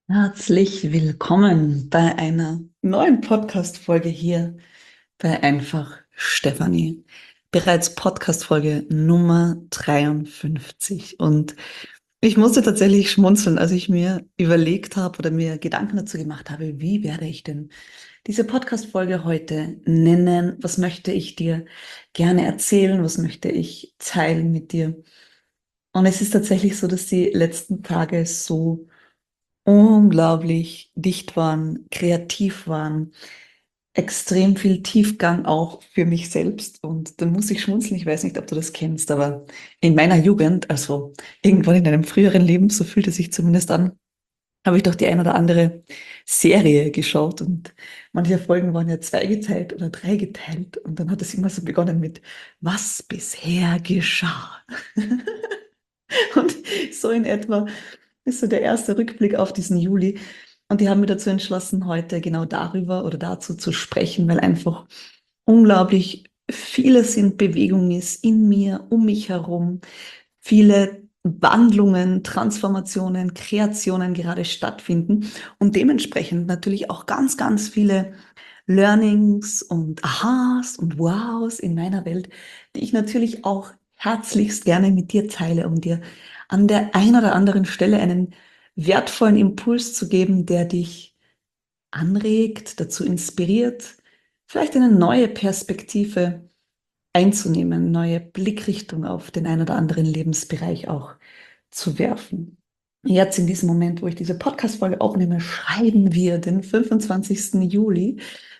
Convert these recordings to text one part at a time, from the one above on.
Herzlich willkommen bei einer neuen Podcast-Folge hier bei Einfach Stefanie. Bereits Podcast-Folge Nummer 53. Und ich musste tatsächlich schmunzeln, als ich mir überlegt habe oder mir Gedanken dazu gemacht habe, wie werde ich denn diese Podcast-Folge heute nennen? Was möchte ich dir gerne erzählen? Was möchte ich teilen mit dir? Und es ist tatsächlich so, dass die letzten Tage so unglaublich dicht waren, kreativ waren, extrem viel Tiefgang auch für mich selbst. Und dann muss ich schmunzeln, ich weiß nicht, ob du das kennst, aber in meiner Jugend, also irgendwann in einem früheren Leben, so fühlt es sich zumindest an, habe ich doch die ein oder andere Serie geschaut und manche Folgen waren ja zweigeteilt oder dreigeteilt und dann hat es immer so begonnen mit, was bisher geschah. Und so in etwa ist so der erste Rückblick auf diesen Juli. Und die haben mich dazu entschlossen, heute genau darüber oder dazu zu sprechen, weil einfach unglaublich vieles in Bewegung ist, in mir, um mich herum. Viele Wandlungen, Transformationen, Kreationen gerade stattfinden und dementsprechend natürlich auch ganz, ganz viele Learnings und Aha's und Wows in meiner Welt, die ich natürlich auch herzlichst gerne mit dir teile, um dir an der einen oder anderen Stelle einen wertvollen Impuls zu geben, der dich anregt, dazu inspiriert, vielleicht eine neue Perspektive einzunehmen, neue Blickrichtung auf den einen oder anderen Lebensbereich auch zu werfen. Jetzt in diesem Moment, wo ich diese Podcast-Folge aufnehme, schreiben wir den 25. Juli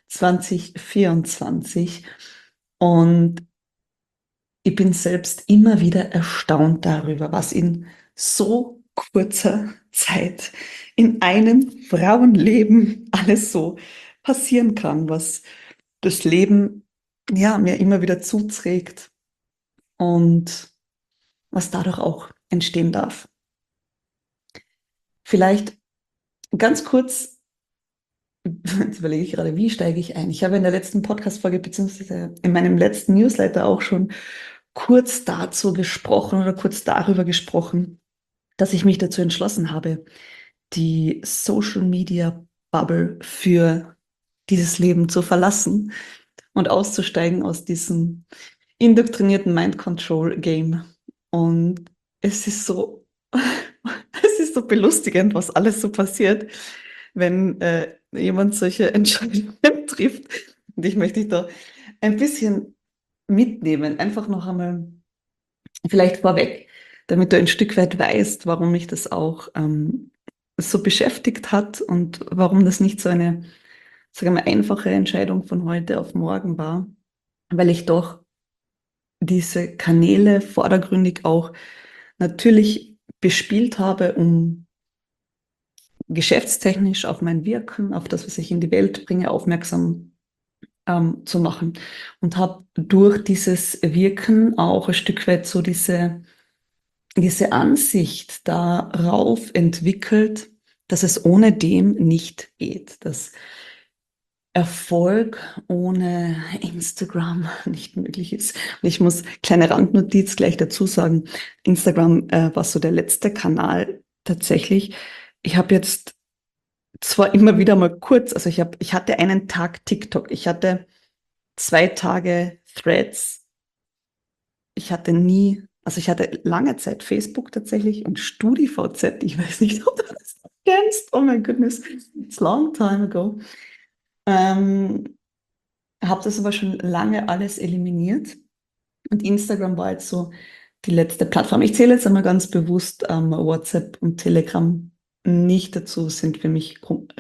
2024 und ich bin selbst immer wieder erstaunt darüber, was in so kurzer Zeit in einem Frauenleben alles so passieren kann, was das Leben ja mir immer wieder zuträgt und was dadurch auch entstehen darf. Vielleicht ganz kurz, jetzt überlege ich gerade, wie steige ich ein? Ich habe in der letzten Podcast-Folge beziehungsweise in meinem letzten Newsletter auch schon kurz dazu gesprochen oder kurz darüber gesprochen, dass ich mich dazu entschlossen habe, die Social Media Bubble für dieses Leben zu verlassen und auszusteigen aus diesem indoktrinierten Mind Control Game. Und es ist so, es ist so belustigend, was alles so passiert, wenn jemand solche Entscheidungen trifft. Und ich möchte dich da ein bisschen mitnehmen, einfach noch einmal vielleicht vorweg, damit du ein Stück weit weißt, warum mich das auch so beschäftigt hat und warum das nicht so eine, sagen wir, einfache Entscheidung von heute auf morgen war, weil ich doch diese Kanäle vordergründig auch natürlich bespielt habe, um geschäftstechnisch auf mein Wirken, auf das, was ich in die Welt bringe, aufmerksam zu machen. Und habe durch dieses Wirken auch ein Stück weit so diese Ansicht darauf entwickelt, dass es ohne dem nicht geht, dass Erfolg ohne Instagram nicht möglich ist. Und ich muss, kleine Randnotiz gleich dazu sagen, Instagram war so der letzte Kanal tatsächlich. Ich habe jetzt zwar immer wieder mal kurz, also ich hatte einen Tag TikTok, ich hatte 2 Tage Threads, ich hatte nie, also ich hatte lange Zeit Facebook tatsächlich und StudiVZ, ich weiß nicht, ob du das kennst, oh my goodness, it's a long time ago. Ähm, Habe das aber schon lange alles eliminiert und Instagram war jetzt so die letzte Plattform. Ich zähle jetzt einmal ganz bewusst WhatsApp und Telegram nicht dazu, sind für mich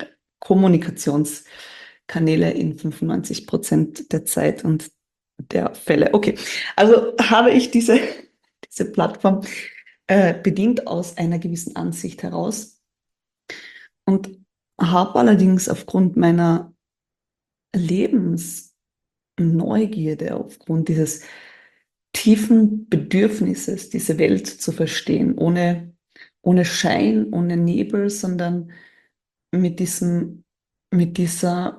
Kommunikationskanäle in 95% der Zeit und der Fälle. Okay, also habe ich diese Plattform bedient aus einer gewissen Ansicht heraus und habe allerdings aufgrund meiner Lebensneugierde, aufgrund dieses tiefen Bedürfnisses, diese Welt zu verstehen, ohne Schein, ohne Nebel, sondern mit mit dieser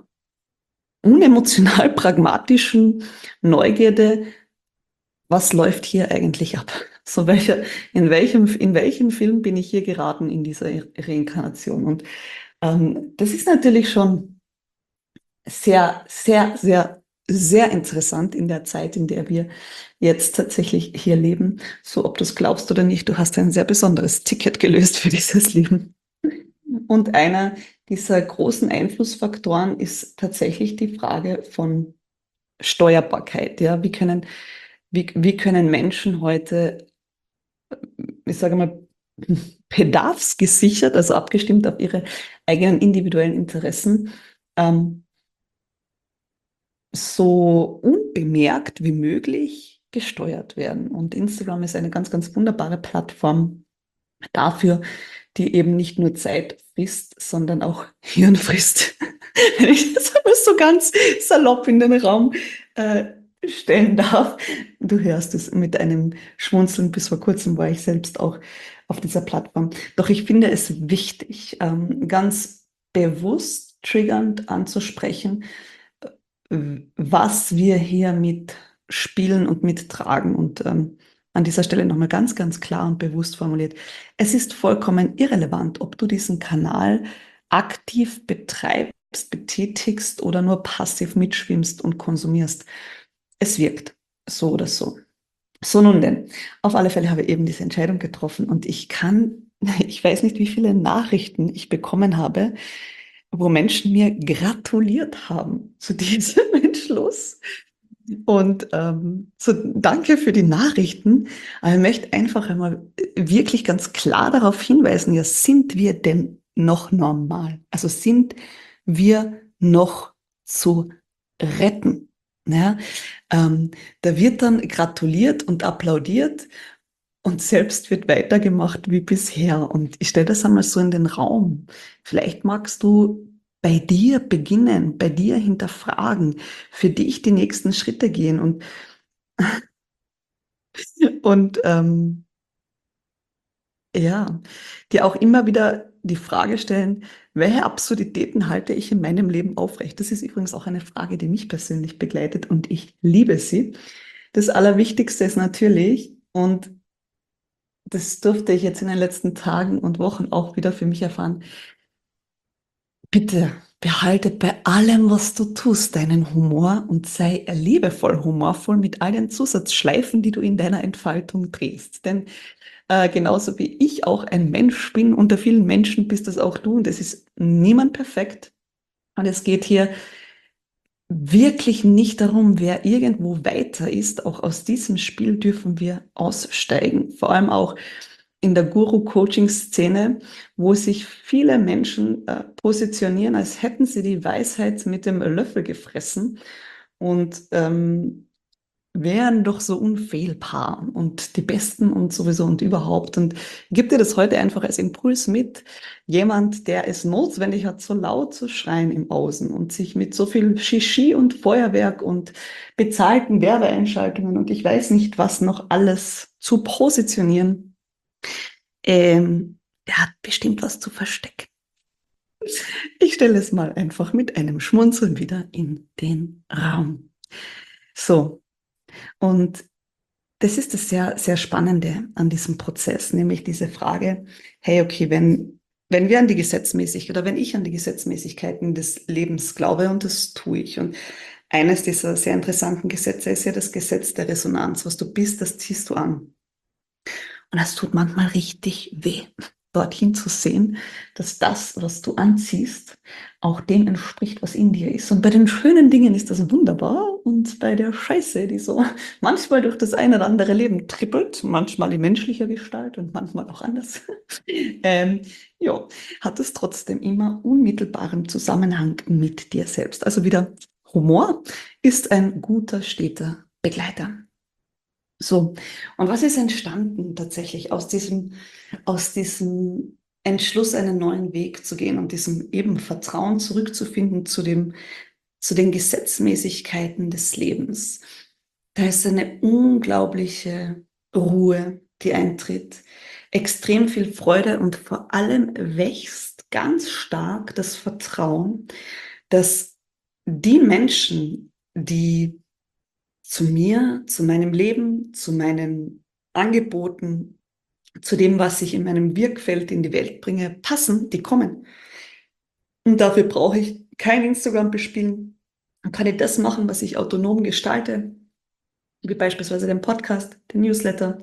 unemotional pragmatischen Neugierde, was läuft hier eigentlich ab? So in welchem Film bin ich hier geraten in dieser Reinkarnation? Und das ist natürlich schon sehr, sehr, sehr, sehr interessant in der Zeit, in der wir jetzt tatsächlich hier leben. So, ob du es glaubst oder nicht, du hast ein sehr besonderes Ticket gelöst für dieses Leben. Und einer dieser großen Einflussfaktoren ist tatsächlich die Frage von Steuerbarkeit. Ja, wie können Menschen heute, ich sage mal, bedarfsgesichert, also abgestimmt auf ihre eigenen individuellen Interessen, ähm, so unbemerkt wie möglich gesteuert werden. Und Instagram ist eine ganz, ganz wunderbare Plattform dafür, die eben nicht nur Zeit frisst, sondern auch Hirn frisst. Wenn ich das aber so ganz salopp in den Raum äh, stellen darf. Du hörst es mit einem Schmunzeln. Bis vor kurzem war ich selbst auch auf dieser Plattform. Doch ich finde es wichtig, ganz bewusst triggernd anzusprechen, was wir hier mit spielen und mittragen. Und an dieser Stelle nochmal ganz, ganz klar und bewusst formuliert. Es ist vollkommen irrelevant, ob du diesen Kanal aktiv betreibst, betätigst oder nur passiv mitschwimmst und konsumierst. Es wirkt so oder so. So nun denn, auf alle Fälle habe ich eben diese Entscheidung getroffen und ich weiß nicht, wie viele Nachrichten ich bekommen habe, wo Menschen mir gratuliert haben zu diesem Entschluss. Und so danke für die Nachrichten. Aber ich möchte einfach einmal wirklich ganz klar darauf hinweisen, ja, sind wir denn noch normal? Also sind wir noch zu retten? Ja, da wird dann gratuliert und applaudiert und selbst wird weitergemacht wie bisher. Und ich stelle das einmal so in den Raum. Vielleicht magst du bei dir beginnen, bei dir hinterfragen, für dich die nächsten Schritte gehen und ja, dir auch immer wieder die Frage stellen, welche Absurditäten halte ich in meinem Leben aufrecht? Das ist übrigens auch eine Frage, die mich persönlich begleitet und ich liebe sie. Das Allerwichtigste ist natürlich, und das durfte ich jetzt in den letzten Tagen und Wochen auch wieder für mich erfahren, bitte behalte bei allem, was du tust, deinen Humor und sei liebevoll humorvoll mit all den Zusatzschleifen, die du in deiner Entfaltung drehst. Denn genauso wie ich auch ein Mensch bin, unter vielen Menschen bist das auch du und es ist niemand perfekt. Und es geht hier wirklich nicht darum, wer irgendwo weiter ist. Auch aus diesem Spiel dürfen wir aussteigen. Vor allem auch in der Guru-Coaching-Szene, wo sich viele Menschen positionieren, als hätten sie die Weisheit mit dem Löffel gefressen und wären doch so unfehlbar und die Besten und sowieso und überhaupt. Und gib dir das heute einfach als Impuls mit. Jemand, der es notwendig hat, so laut zu schreien im Außen und sich mit so viel Shishi und Feuerwerk und bezahlten Werbeeinschaltungen und ich weiß nicht, was noch alles zu positionieren, der hat bestimmt was zu verstecken. Ich stelle es mal einfach mit einem Schmunzeln wieder in den Raum. So, und das ist das sehr, sehr Spannende an diesem Prozess, nämlich diese Frage, hey, okay, wenn wir an die Gesetzmäßigkeit oder wenn ich an die Gesetzmäßigkeiten des Lebens glaube, und das tue ich, und eines dieser sehr interessanten Gesetze ist ja das Gesetz der Resonanz. Was du bist, das ziehst du an. Und das tut manchmal richtig weh, dorthin zu sehen, dass das, was du anziehst, auch dem entspricht, was in dir ist. Und bei den schönen Dingen ist das wunderbar. Und bei der Scheiße, die so manchmal durch das eine oder andere Leben trippelt, manchmal in menschlicher Gestalt und manchmal auch anders, ähm, ja, hat es trotzdem immer unmittelbaren Zusammenhang mit dir selbst. Also wieder, Humor ist ein guter, steter Begleiter. So, und was ist entstanden tatsächlich aus diesem Entschluss, einen neuen Weg zu gehen und diesem eben Vertrauen zurückzufinden zu den Gesetzmäßigkeiten des Lebens? Da ist eine unglaubliche Ruhe, die eintritt, extrem viel Freude und vor allem wächst ganz stark das Vertrauen, dass die Menschen, die zu mir, zu meinem Leben, zu meinem Angeboten zu dem, was ich in meinem Wirkfeld in die Welt bringe, passen, die kommen. Und dafür brauche ich kein Instagram bespielen. Dann kann ich das machen, was ich autonom gestalte, wie beispielsweise den Podcast, den Newsletter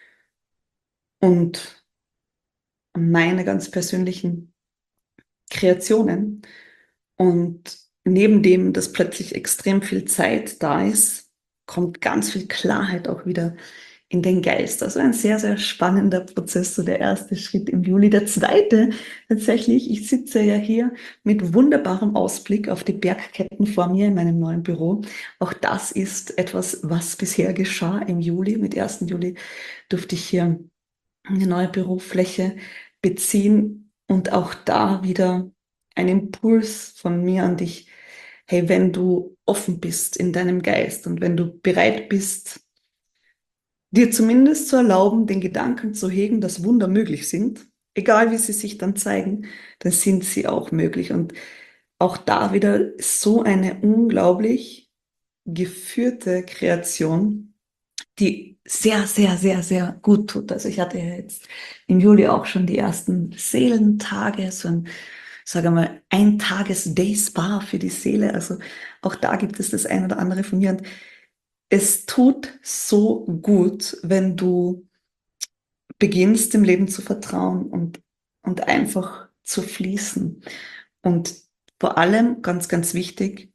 und meine ganz persönlichen Kreationen. Und neben dem, dass plötzlich extrem viel Zeit da ist, kommt ganz viel Klarheit auch wieder in den Geist. Also ein sehr, sehr spannender Prozess, so der erste Schritt im Juli. Der zweite, tatsächlich, ich sitze ja hier mit wunderbarem Ausblick auf die Bergketten vor mir in meinem neuen Büro. Auch das ist etwas, was bisher geschah im Juli. Mit 1. Juli durfte ich hier eine neue Bürofläche beziehen und auch da wieder ein Impuls von mir an dich. Hey, wenn du offen bist in deinem Geist und wenn du bereit bist, dir zumindest zu erlauben, den Gedanken zu hegen, dass Wunder möglich sind, egal wie sie sich dann zeigen, dann sind sie auch möglich. Und auch da wieder so eine unglaublich geführte Kreation, die sehr, sehr, sehr, sehr gut tut. Also ich hatte ja jetzt im Juli auch schon die ersten Seelentage, so ein, sage mal, Ein-Tages-Day-Spa für die Seele. Also auch da gibt es das ein oder andere von mir. Und es tut so gut, wenn du beginnst, dem Leben zu vertrauen und einfach zu fließen. Und vor allem, ganz, ganz wichtig,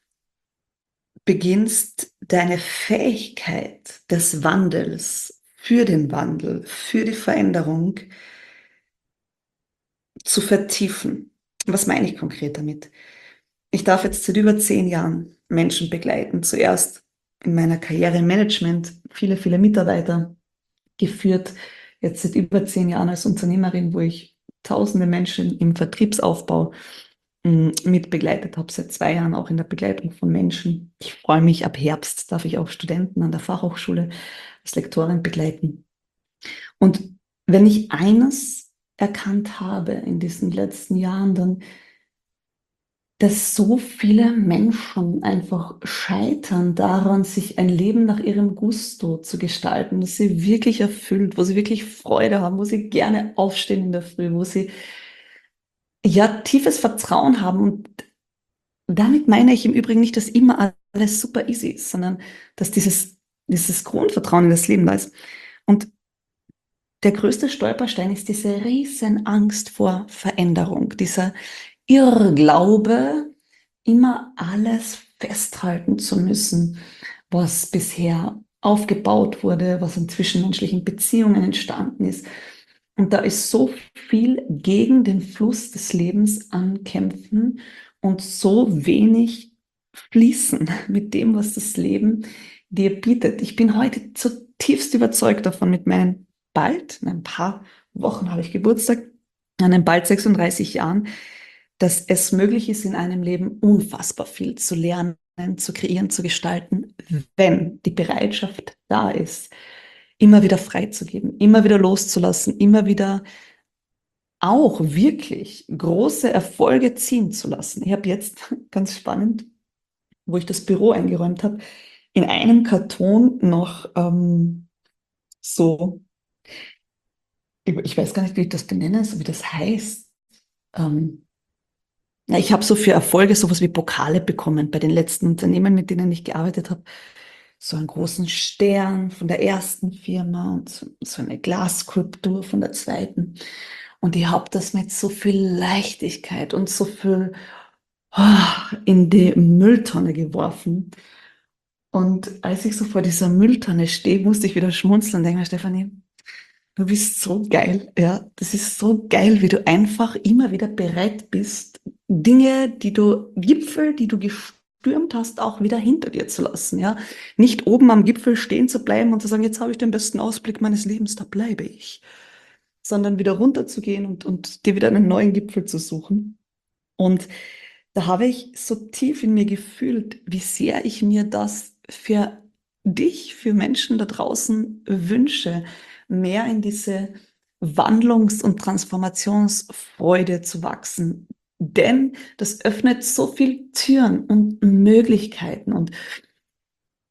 beginnst deine Fähigkeit des Wandels für den Wandel, für die Veränderung zu vertiefen. Was meine ich konkret damit? Ich darf jetzt seit über 10 Jahren Menschen begleiten. Zuerst in meiner Karriere im Management, viele, viele Mitarbeiter geführt. Jetzt seit über 10 Jahren als Unternehmerin, wo ich tausende Menschen im Vertriebsaufbau mit begleitet habe, seit 2 Jahren auch in der Begleitung von Menschen. Ich freue mich, ab Herbst darf ich auch Studenten an der Fachhochschule als Lektorin begleiten. Und wenn ich eines erkannt habe in diesen letzten Jahren, dann, dass so viele Menschen einfach scheitern daran, sich ein Leben nach ihrem Gusto zu gestalten, das sie wirklich erfüllt, wo sie wirklich Freude haben, wo sie gerne aufstehen in der Früh, wo sie ja tiefes Vertrauen haben. Und damit meine ich im Übrigen nicht, dass immer alles super easy ist, sondern dass dieses Grundvertrauen in das Leben da ist. Und der größte Stolperstein ist diese riesen Angst vor Veränderung, dieser Irrglaube, immer alles festhalten zu müssen, was bisher aufgebaut wurde, was in zwischenmenschlichen Beziehungen entstanden ist. Und da ist so viel gegen den Fluss des Lebens ankämpfen und so wenig fließen mit dem, was das Leben dir bietet. Ich bin heute zutiefst überzeugt davon, mit meinen bald, in ein paar Wochen habe ich Geburtstag, an den bald 36 Jahren, dass es möglich ist, in einem Leben unfassbar viel zu lernen, zu kreieren, zu gestalten, wenn die Bereitschaft da ist, immer wieder freizugeben, immer wieder loszulassen, immer wieder auch wirklich große Erfolge ziehen zu lassen. Ich habe jetzt, ganz spannend, wo ich das Büro eingeräumt habe, in einem Karton noch so, ich weiß gar nicht, wie ich das benenne, so wie das heißt. Ähm, ja, ich habe so für Erfolge sowas wie Pokale bekommen bei den letzten Unternehmen, mit denen ich gearbeitet habe. So einen großen Stern von der ersten Firma und so eine Glasskulptur von der zweiten. Und ich habe das mit so viel Leichtigkeit und so viel in die Mülltonne geworfen. Und als ich so vor dieser Mülltonne stehe, musste ich wieder schmunzeln und denke mir, Stefanie, du bist so geil, ja. Das ist so geil, wie du einfach immer wieder bereit bist, Dinge, Gipfel, die du gestürmt hast, auch wieder hinter dir zu lassen, ja. Nicht oben am Gipfel stehen zu bleiben und zu sagen, jetzt habe ich den besten Ausblick meines Lebens, da bleibe ich. Sondern wieder runterzugehen und dir wieder einen neuen Gipfel zu suchen. Und da habe ich so tief in mir gefühlt, wie sehr ich mir das für dich, für Menschen da draußen wünsche, mehr in diese Wandlungs- und Transformationsfreude zu wachsen. Denn das öffnet so viel Türen und Möglichkeiten. Und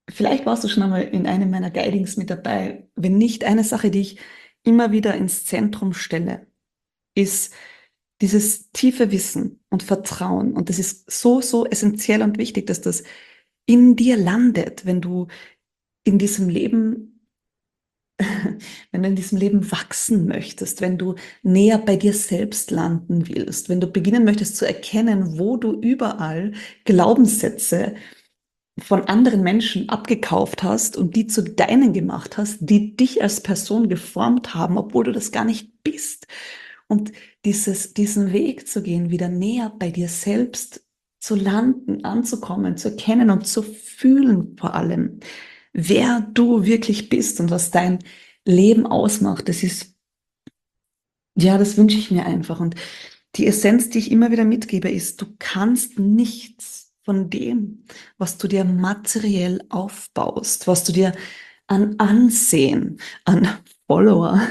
Vielleicht warst du schon einmal in einem meiner Guidings mit dabei. Wenn nicht, eine Sache, die ich immer wieder ins Zentrum stelle, ist dieses tiefe Wissen und Vertrauen. Und das ist so, so essentiell und wichtig, dass das in dir landet, wenn du in diesem Leben, wenn du in diesem Leben wachsen möchtest, wenn du näher bei dir selbst landen willst, wenn du beginnen möchtest zu erkennen, wo du überall Glaubenssätze von anderen Menschen abgekauft hast und die zu deinen gemacht hast, die dich als Person geformt haben, obwohl du das gar nicht bist. Und diesen Weg zu gehen, wieder näher bei dir selbst zu landen, anzukommen, zu erkennen und zu fühlen vor allem, wer du wirklich bist und was dein Leben ausmacht, das ist, ja, das wünsche ich mir einfach. Und die Essenz, die ich immer wieder mitgebe, ist, du kannst nichts von dem, was du dir materiell aufbaust, was du dir an Ansehen, an Follower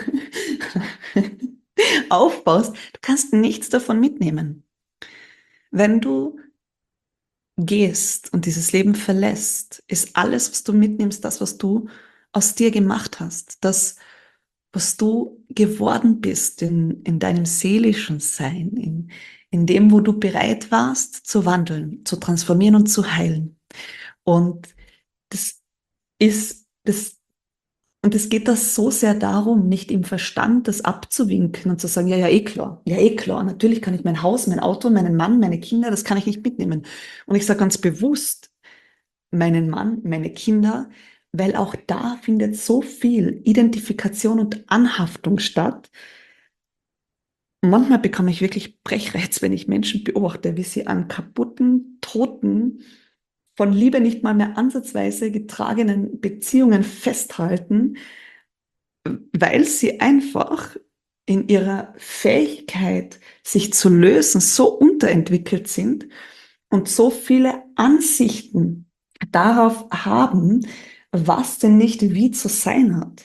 aufbaust, du kannst nichts davon mitnehmen. Wenn du gehst und dieses Leben verlässt, ist alles, was du mitnimmst, das, was du aus dir gemacht hast, das, was du geworden bist in deinem seelischen Sein, in dem, wo du bereit warst zu wandeln, zu transformieren und zu heilen. Und das das und es geht da so sehr darum, nicht im Verstand das abzuwinken und zu sagen, ja, eh klar, natürlich kann ich mein Haus, mein Auto, meinen Mann, meine Kinder, das kann ich nicht mitnehmen. Und ich sage ganz bewusst, meinen Mann, meine Kinder, weil auch da findet so viel Identifikation und Anhaftung statt. Und manchmal bekomme ich wirklich Brechreiz, wenn ich Menschen beobachte, wie sie an kaputten, toten, von Liebe nicht mal mehr ansatzweise getragenen Beziehungen festhalten, weil sie einfach in ihrer Fähigkeit, sich zu lösen, so unterentwickelt sind und so viele Ansichten darauf haben, was denn nicht wie zu sein hat.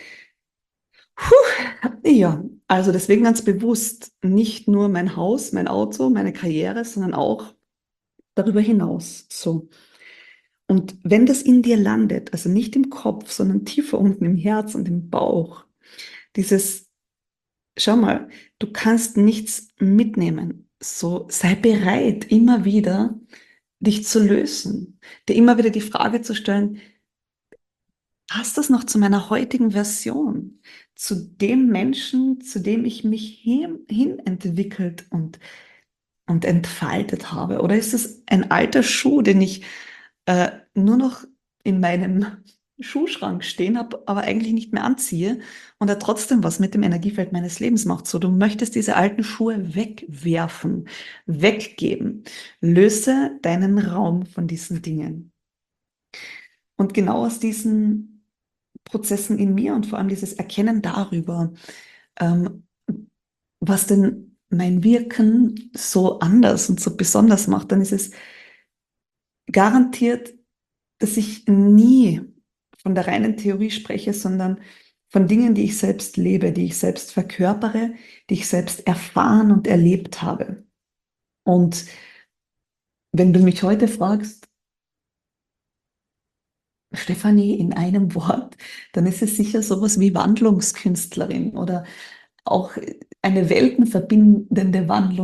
Ja, also deswegen ganz bewusst nicht nur mein Haus, mein Auto, meine Karriere, sondern auch darüber hinaus. So. Und wenn das in dir landet, also nicht im Kopf, sondern tiefer unten im Herz und im Bauch, dieses, schau mal, du kannst nichts mitnehmen. So sei bereit, immer wieder dich zu lösen, dir immer wieder die Frage zu stellen, passt das noch zu meiner heutigen Version, zu dem Menschen, zu dem ich mich hin entwickelt und entfaltet habe? Oder ist es ein alter Schuh, den ich nur noch in meinem Schuhschrank stehen habe, aber eigentlich nicht mehr anziehe und er trotzdem was mit dem Energiefeld meines Lebens macht? So, du möchtest diese alten Schuhe wegwerfen, weggeben. Löse deinen Raum von diesen Dingen. Und genau aus diesen Prozessen in mir und vor allem dieses Erkennen darüber, ähm, was denn mein Wirken so anders und so besonders macht, dann ist es garantiert, dass ich nie von der reinen Theorie spreche, sondern von Dingen, die ich selbst lebe, die ich selbst verkörpere, die ich selbst erfahren und erlebt habe. Und wenn du mich heute fragst, Stefanie, in einem Wort, dann ist es sicher sowas wie Wandlungskünstlerin oder auch eine weltenverbindende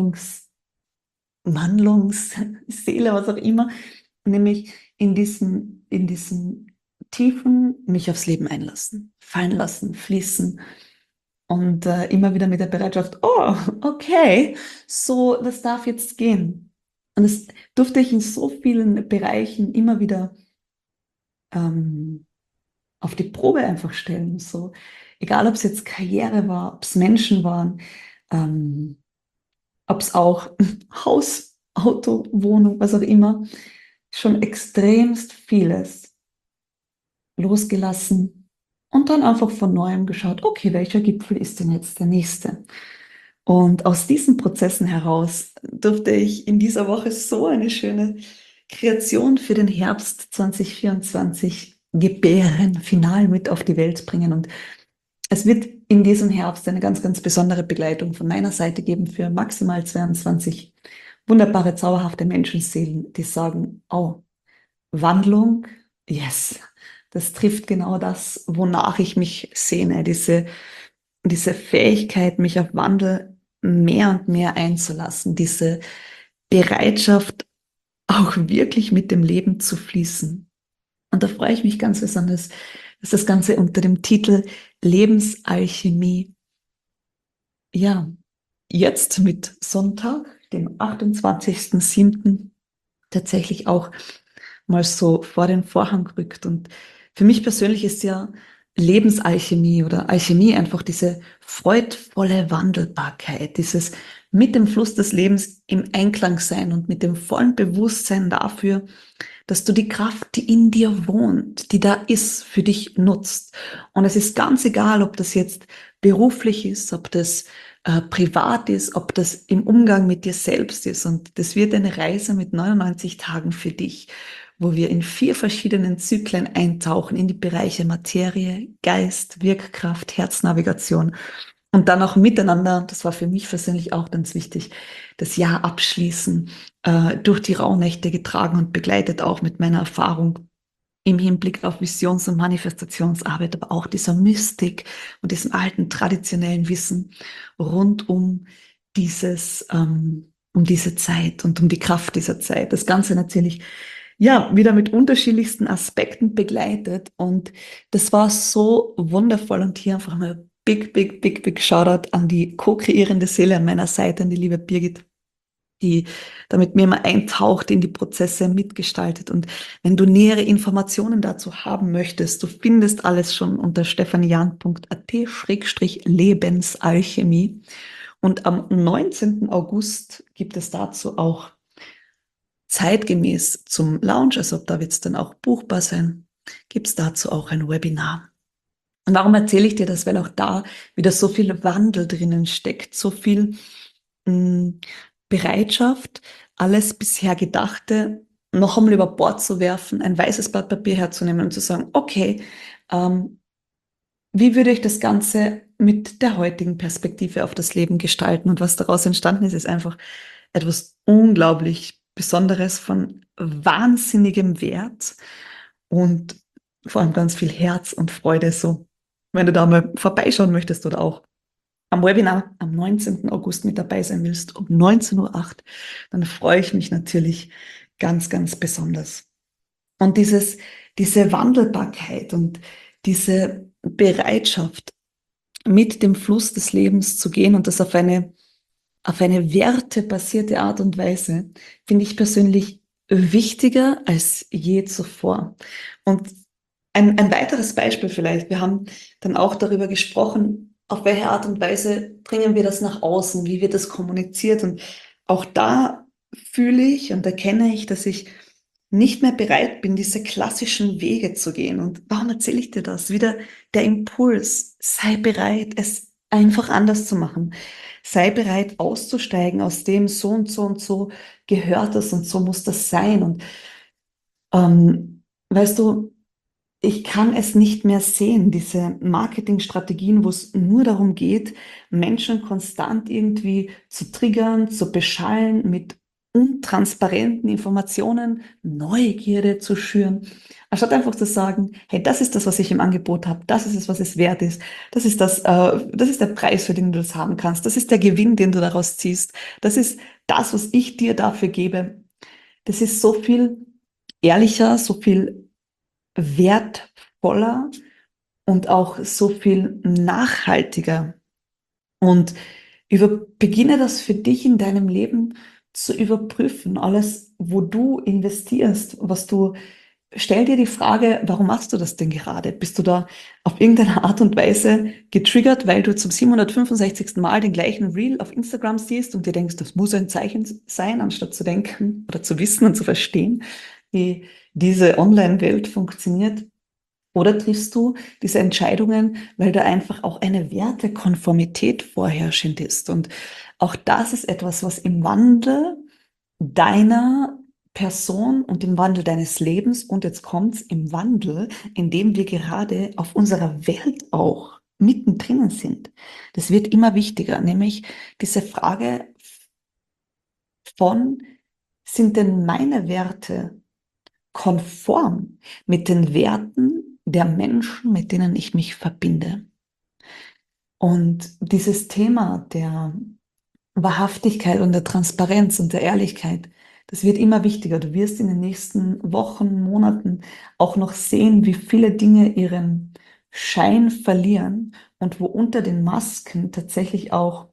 Wandlungsseele, was auch immer, nämlich in diesem tiefen mich aufs Leben einlassen, fallen lassen, fließen und immer wieder mit der Bereitschaft, oh, okay, so, das darf jetzt gehen. Und das durfte ich in so vielen Bereichen immer wieder ähm, auf die Probe einfach stellen. So, egal ob es jetzt Karriere war, ob es Menschen waren, ähm, ob es auch Haus, Auto, Wohnung, was auch immer, schon extremst vieles losgelassen und dann einfach von neuem geschaut, okay, welcher Gipfel ist denn jetzt der nächste? Und aus diesen Prozessen heraus durfte ich in dieser Woche so eine schöne Kreation für den Herbst 2024 gebären, final mit auf die Welt bringen. Und es wird in diesem Herbst eine ganz, ganz besondere Begleitung von meiner Seite geben für maximal 22 wunderbare, zauberhafte Menschenseelen, die sagen, oh, Wandlung Yes, das trifft genau das, wonach ich mich sehne, diese Fähigkeit, mich auf Wandel mehr und mehr einzulassen, diese Bereitschaft, auch wirklich mit dem Leben zu fließen. Und da freue ich mich ganz besonders, dass das Ganze unter dem Titel Lebensalchemie, ja, jetzt mit Sonntag, dem 28.07. tatsächlich auch mal so vor den Vorhang rückt. Und für mich persönlich ist ja Lebensalchemie oder Alchemie einfach diese freudvolle Wandelbarkeit, dieses mit dem Fluss des Lebens im Einklang sein und mit dem vollen Bewusstsein dafür, dass du die Kraft, die in dir wohnt, die da ist, für dich nutzt. Und es ist ganz egal, ob das jetzt beruflich ist, ob das privat ist, ob das im Umgang mit dir selbst ist. Und das wird eine Reise mit 99 Tagen für dich, wo wir in 4 verschiedenen Zyklen eintauchen in die Bereiche Materie, Geist, Wirkkraft, Herznavigation und dann auch miteinander, das war für mich persönlich auch ganz wichtig, das Jahr abschließen, durch die Rauhnächte getragen und begleitet auch mit meiner Erfahrung im Hinblick auf Visions- und Manifestationsarbeit, aber auch dieser Mystik und diesem alten traditionellen Wissen rund um um diese Zeit und um die Kraft dieser Zeit. Das Ganze natürlich, ja, wieder mit unterschiedlichsten Aspekten begleitet und das war so wundervoll und hier einfach mal big Shoutout an die co-kreierende Seele an meiner Seite, an die liebe Birgit, die da mit mir immer eintaucht in die Prozesse, mitgestaltet. Und wenn du nähere Informationen dazu haben möchtest, du findest alles schon unter stephanian.at/lebensalchemie. Und am 19. August gibt es dazu auch zeitgemäß zum Launch, also da wird es dann auch buchbar sein, gibt es dazu auch ein Webinar. Und warum erzähle ich dir das? Weil auch da wieder so viel Wandel drinnen steckt, so viel mh, Bereitschaft, alles bisher Gedachte noch einmal über Bord zu werfen, ein weißes Blatt Papier herzunehmen und zu sagen, okay, ähm, wie würde ich das Ganze mit der heutigen Perspektive auf das Leben gestalten? Und was daraus entstanden ist, ist einfach etwas unglaublich Besonderes von wahnsinnigem Wert und vor allem ganz viel Herz und Freude. So, wenn du da mal vorbeischauen möchtest oder auch am Webinar am 19. August mit dabei sein willst, um 19:08 Uhr, dann freue ich mich natürlich ganz besonders. Und diese Wandelbarkeit und diese Bereitschaft, mit dem Fluss des Lebens zu gehen und das auf eine wertebasierte Art und Weise, finde ich persönlich wichtiger als je zuvor. Und ein weiteres Beispiel vielleicht, wir haben dann auch darüber gesprochen, auf welche Art und Weise bringen wir das nach außen, wie wird das kommuniziert. Und auch da fühle ich und erkenne ich, dass ich nicht mehr bereit bin, diese klassischen Wege zu gehen. Und warum erzähle ich dir das? Wieder der Impuls, sei bereit, es einfach anders zu machen. Sei bereit, auszusteigen aus dem so und so und so gehört es und so muss das sein. Und weißt du, ich kann es nicht mehr sehen, diese Marketingstrategien, wo es nur darum geht, Menschen konstant irgendwie zu triggern, zu beschallen, mit untransparenten Informationen, Neugierde zu schüren, anstatt einfach zu sagen, hey, das ist das, was ich im Angebot habe, das ist es, was es wert ist, das ist der Preis, für den du das haben kannst, das ist der Gewinn, den du daraus ziehst, das ist das, was ich dir dafür gebe. Das ist so viel ehrlicher, so viel wertvoller und auch so viel nachhaltiger. Und beginne das für dich in deinem Leben zu überprüfen. Alles, wo du investierst, stell dir die Frage, warum machst du das denn gerade? Bist du da auf irgendeine Art und Weise getriggert, weil du zum 765. Mal den gleichen Reel auf Instagram siehst und dir denkst, das muss ein Zeichen sein, anstatt zu denken oder zu wissen und zu verstehen, wie diese Online-Welt funktioniert? Oder triffst du diese Entscheidungen, weil da einfach auch eine Wertekonformität vorherrschend ist? Und auch das ist etwas, was im Wandel deiner Person und im Wandel deines Lebens und jetzt kommt's im Wandel, in dem wir gerade auf unserer Welt auch mittendrin sind. Das wird immer wichtiger, nämlich diese Frage von, sind denn meine Werte konform mit den Werten der Menschen, mit denen ich mich verbinde. Und dieses Thema der Wahrhaftigkeit und der Transparenz und der Ehrlichkeit, das wird immer wichtiger. Du wirst in den nächsten Wochen, Monaten auch noch sehen, wie viele Dinge ihren Schein verlieren und wo unter den Masken tatsächlich auch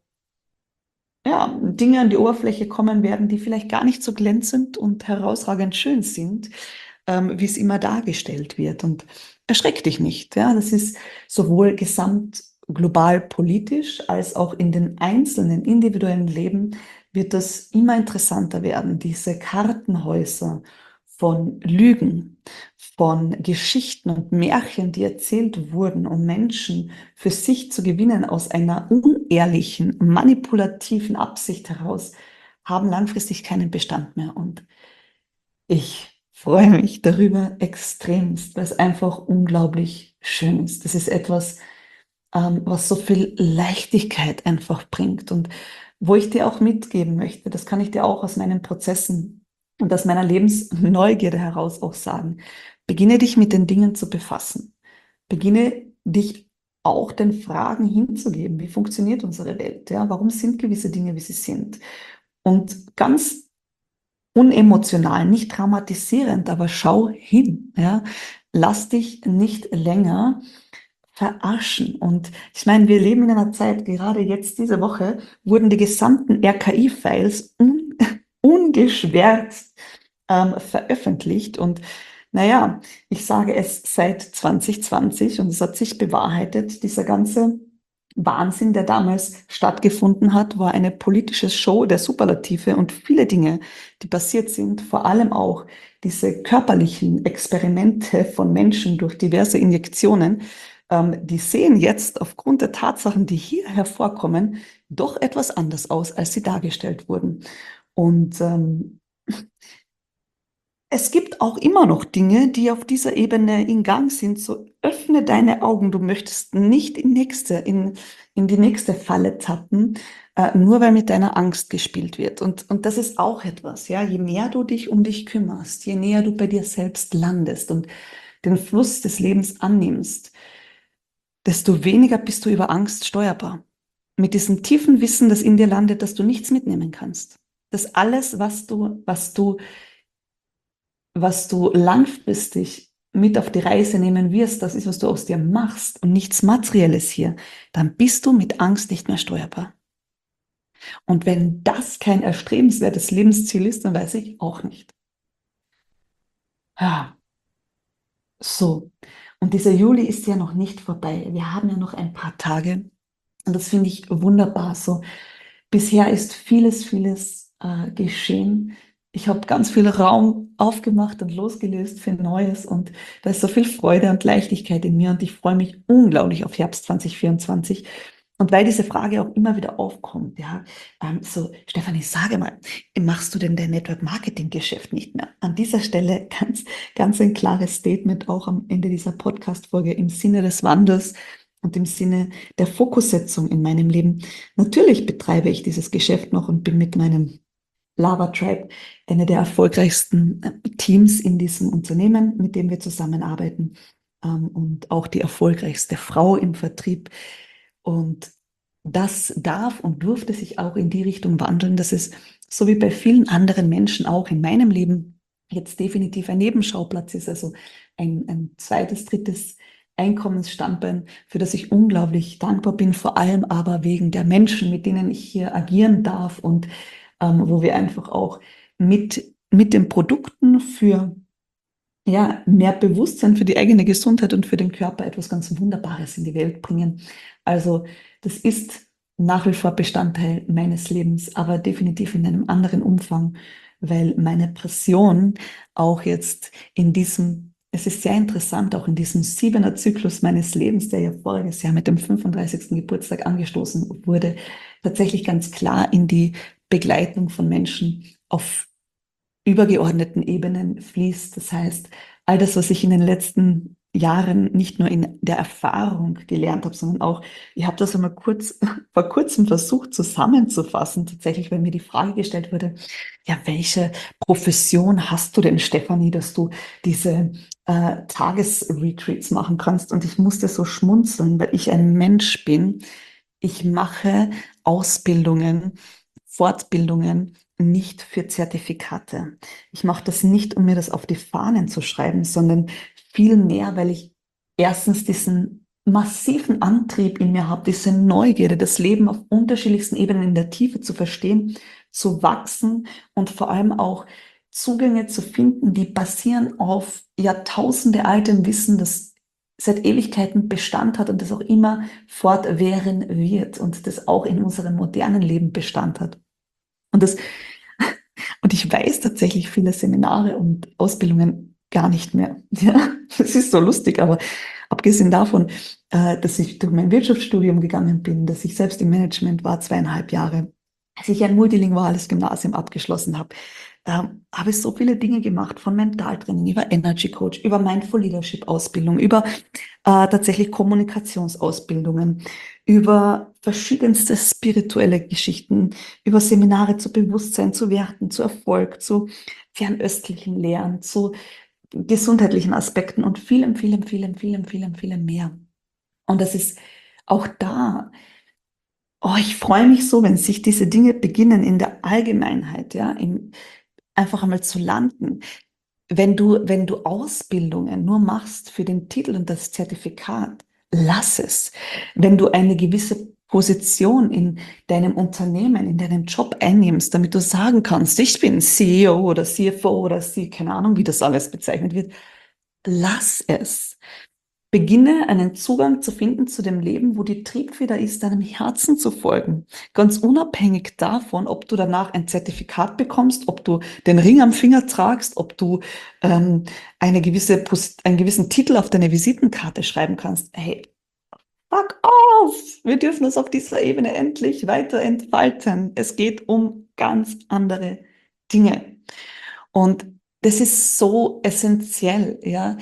Dinge an die Oberfläche kommen werden, die vielleicht gar nicht so glänzend und herausragend schön sind, wie es immer dargestellt wird. Und erschreck dich nicht. Ja? Das ist sowohl gesamt global politisch als auch in den einzelnen individuellen Leben wird das immer interessanter werden, diese Kartenhäuser von Lügen, von Geschichten und Märchen, die erzählt wurden, um Menschen für sich zu gewinnen aus einer unehrlichen, manipulativen Absicht heraus, haben langfristig keinen Bestand mehr. Und ich freue mich darüber extremst, weil es einfach unglaublich schön ist. Das ist etwas, was so viel Leichtigkeit einfach bringt und wo ich dir auch mitgeben möchte, das kann ich dir auch aus meinen Prozessen und aus meiner Lebensneugierde heraus auch sagen. Beginne dich mit den Dingen zu befassen. Beginne dich auch den Fragen hinzugeben. Wie funktioniert unsere Welt? Ja, warum sind gewisse Dinge, wie sie sind? Und ganz unemotional, nicht traumatisierend, aber schau hin. Ja? Lass dich nicht länger verarschen. Und ich meine, wir leben in einer Zeit, gerade jetzt diese Woche, wurden die gesamten RKI-Files ungeschwärzt veröffentlicht. Und naja, ich sage es seit 2020 und es hat sich bewahrheitet, dieser ganze Wahnsinn, der damals stattgefunden hat, war eine politische Show der Superlative und viele Dinge, die passiert sind, vor allem auch diese körperlichen Experimente von Menschen durch diverse Injektionen, die sehen jetzt aufgrund der Tatsachen, die hier hervorkommen, doch etwas anders aus, als sie dargestellt wurden. Und es gibt auch immer noch Dinge, die auf dieser Ebene in Gang sind. So öffne deine Augen. Du möchtest nicht in die nächste Falle tappen, nur weil mit deiner Angst gespielt wird. Und das ist auch etwas, ja. Je mehr du dich um dich kümmerst, je näher du bei dir selbst landest und den Fluss des Lebens annimmst, desto weniger bist du über Angst steuerbar. Mit diesem tiefen Wissen, das in dir landet, dass du nichts mitnehmen kannst. Dass alles, was du langfristig mit auf die Reise nehmen wirst, das ist, was du aus dir machst und nichts Materielles hier, dann bist du mit Angst nicht mehr steuerbar. Und wenn das kein erstrebenswertes Lebensziel ist, dann weiß ich auch nicht. Ja, so. Und dieser Juli ist ja noch nicht vorbei. Wir haben ja noch ein paar Tage. Und das finde ich wunderbar. So, bisher ist vieles geschehen. Ich habe ganz viel Raum aufgemacht und losgelöst für Neues und da ist so viel Freude und Leichtigkeit in mir und ich freue mich unglaublich auf Herbst 2024. Und weil diese Frage auch immer wieder aufkommt, ja, so, Stefanie, sage mal, machst du denn dein Network-Marketing-Geschäft nicht mehr? An dieser Stelle ganz ein klares Statement auch am Ende dieser Podcast-Folge im Sinne des Wandels und im Sinne der Fokussetzung in meinem Leben. Natürlich betreibe ich dieses Geschäft noch und bin mit meinem Lava Tribe eine der erfolgreichsten Teams in diesem Unternehmen, mit dem wir zusammenarbeiten, und auch die erfolgreichste Frau im Vertrieb. Und das darf und durfte sich auch in die Richtung wandeln, dass es so wie bei vielen anderen Menschen auch in meinem Leben jetzt definitiv ein Nebenschauplatz ist, also ein zweites, drittes Einkommensstandbein, für das ich unglaublich dankbar bin, vor allem aber wegen der Menschen, mit denen ich hier agieren darf und wo wir einfach auch mit den Produkten für mehr Bewusstsein für die eigene Gesundheit und für den Körper etwas ganz Wunderbares in die Welt bringen. Also das ist nach wie vor Bestandteil meines Lebens, aber definitiv in einem anderen Umfang, weil meine Passion auch jetzt es ist sehr interessant, auch in diesem 7er-Zyklus meines Lebens, der ja voriges Jahr mit dem 35. Geburtstag angestoßen wurde, tatsächlich ganz klar in die Begleitung von Menschen auf übergeordneten Ebenen fließt. Das heißt, all das, was ich in den letzten Jahren nicht nur in der Erfahrung gelernt habe, sondern auch, ich habe das einmal vor kurzem versucht zusammenzufassen, tatsächlich, weil mir die Frage gestellt wurde, ja, welche Profession hast du denn, Stefanie, dass du diese Tagesretreats machen kannst? Und ich musste so schmunzeln, weil ich ein Mensch bin. Ich mache Ausbildungen, Fortbildungen nicht für Zertifikate. Ich mache das nicht, um mir das auf die Fahnen zu schreiben, sondern vielmehr, weil ich erstens diesen massiven Antrieb in mir habe, diese Neugierde, das Leben auf unterschiedlichsten Ebenen in der Tiefe zu verstehen, zu wachsen und vor allem auch Zugänge zu finden, die basieren auf Jahrtausende altem Wissen, das seit Ewigkeiten Bestand hat und das auch immer fortwähren wird und das auch in unserem modernen Leben Bestand hat. Und das und ich weiß tatsächlich viele Seminare und Ausbildungen gar nicht mehr. Ja, das ist so lustig, aber abgesehen davon, dass ich durch mein Wirtschaftsstudium gegangen bin, dass ich selbst im Management war, 2,5 Jahre, als ich ein multilinguales Gymnasium abgeschlossen habe, habe ich so viele Dinge gemacht, von Mentaltraining über Energy Coach, über Mindful Leadership Ausbildung, über tatsächlich Kommunikationsausbildungen, über verschiedenste spirituelle Geschichten, über Seminare zu Bewusstsein, zu Werten, zu Erfolg, zu fernöstlichen Lehren, zu gesundheitlichen Aspekten und vielem mehr. Und das ist auch da. Oh, ich freue mich so, wenn sich diese Dinge beginnen in der Allgemeinheit, ja, einfach einmal zu landen. Wenn du Ausbildungen nur machst für den Titel und das Zertifikat, lass es. Wenn du eine gewisse Position in deinem Unternehmen, in deinem Job einnimmst, damit du sagen kannst, ich bin CEO oder CFO oder C, keine Ahnung, wie das alles bezeichnet wird, lass es. Beginne einen Zugang zu finden zu dem Leben, wo die Triebfeder ist, deinem Herzen zu folgen. Ganz unabhängig davon, ob du danach ein Zertifikat bekommst, ob du den Ring am Finger tragst, ob du einen gewissen Titel auf deine Visitenkarte schreiben kannst. Hey, fuck off! Wir dürfen uns auf dieser Ebene endlich weiter entfalten. Es geht um ganz andere Dinge. Und das ist so essentiell, ja.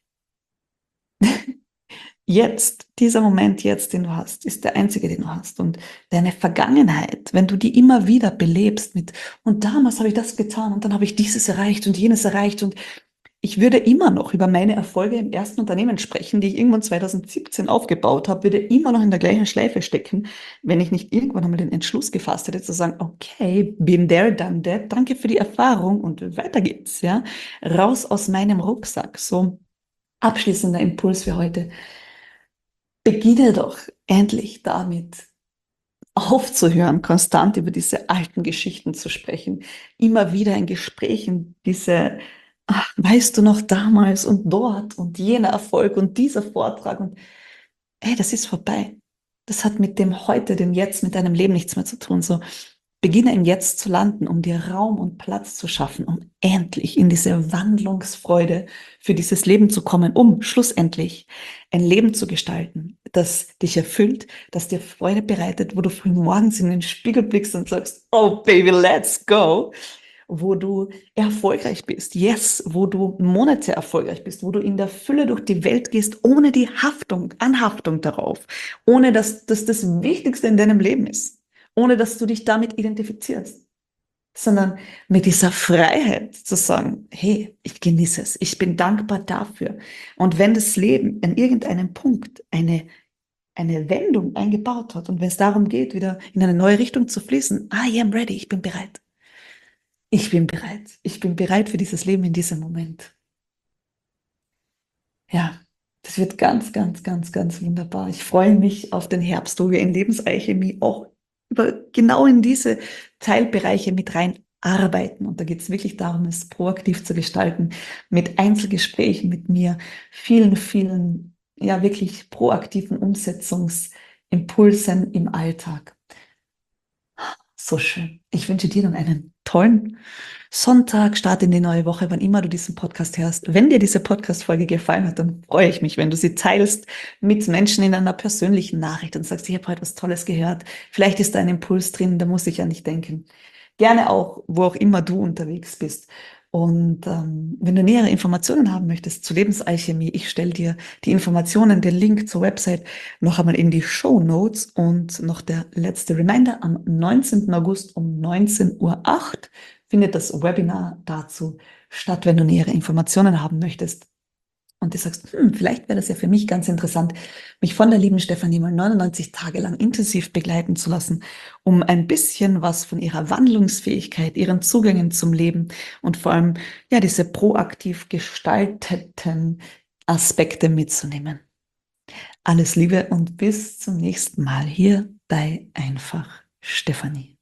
Jetzt, dieser Moment jetzt, den du hast, ist der einzige, den du hast. Und deine Vergangenheit, wenn du die immer wieder belebst mit, und damals habe ich das getan und dann habe ich dieses erreicht und jenes erreicht und ich würde immer noch über meine Erfolge im ersten Unternehmen sprechen, die ich irgendwann 2017 aufgebaut habe, würde immer noch in der gleichen Schleife stecken, wenn ich nicht irgendwann einmal den Entschluss gefasst hätte, zu sagen, okay, been there, done that, danke für die Erfahrung und weiter geht's, ja. Raus aus meinem Rucksack. So, abschließender Impuls für heute. Beginne doch endlich damit, aufzuhören, konstant über diese alten Geschichten zu sprechen. Immer wieder in Gesprächen diese, ach, weißt du noch damals und dort und jener Erfolg und dieser Vortrag und hey, das ist vorbei. Das hat mit dem Heute, dem Jetzt, mit deinem Leben nichts mehr zu tun. So, beginne im Jetzt zu landen, um dir Raum und Platz zu schaffen, um endlich in diese Wandlungsfreude für dieses Leben zu kommen, um schlussendlich ein Leben zu gestalten, das dich erfüllt, das dir Freude bereitet, wo du früh morgens in den Spiegel blickst und sagst, oh Baby, let's go, wo du erfolgreich bist, yes, wo du Monate erfolgreich bist, wo du in der Fülle durch die Welt gehst, ohne die Anhaftung darauf, ohne dass das das Wichtigste in deinem Leben ist, ohne dass du dich damit identifizierst, sondern mit dieser Freiheit zu sagen, hey, ich genieße es, ich bin dankbar dafür. Und wenn das Leben an irgendeinem Punkt eine Wendung eingebaut hat und wenn es darum geht, wieder in eine neue Richtung zu fließen, I am ready, ich bin bereit. Ich bin bereit. Ich bin bereit für dieses Leben in diesem Moment. Ja, das wird ganz wunderbar. Ich freue mich auf den Herbst, wo wir in Lebensalchemie auch genau in diese Teilbereiche mit rein arbeiten. Und da geht es wirklich darum, es proaktiv zu gestalten, mit Einzelgesprächen mit mir, vielen, ja, wirklich proaktiven Umsetzungsimpulsen im Alltag. So schön. Ich wünsche dir nun einen tollen Sonntag, Start in die neue Woche, wann immer du diesen Podcast hörst. Wenn dir diese Podcast-Folge gefallen hat, dann freue ich mich, wenn du sie teilst mit Menschen in einer persönlichen Nachricht und sagst, ich habe heute was Tolles gehört. Vielleicht ist da ein Impuls drin, da muss ich ja nicht denken. Gerne auch, wo auch immer du unterwegs bist. Und wenn du nähere Informationen haben möchtest zur Lebensalchemie, ich stelle dir die Informationen, den Link zur Website noch einmal in die Show Notes und noch der letzte Reminder, am 19. August um 19:08 Uhr findet das Webinar dazu statt, wenn du nähere Informationen haben möchtest. Und du sagst, vielleicht wäre das ja für mich ganz interessant, mich von der lieben Stefanie mal 99 Tage lang intensiv begleiten zu lassen, um ein bisschen was von ihrer Wandlungsfähigkeit, ihren Zugängen zum Leben und vor allem ja diese proaktiv gestalteten Aspekte mitzunehmen. Alles Liebe und bis zum nächsten Mal hier bei Einfach Stefanie.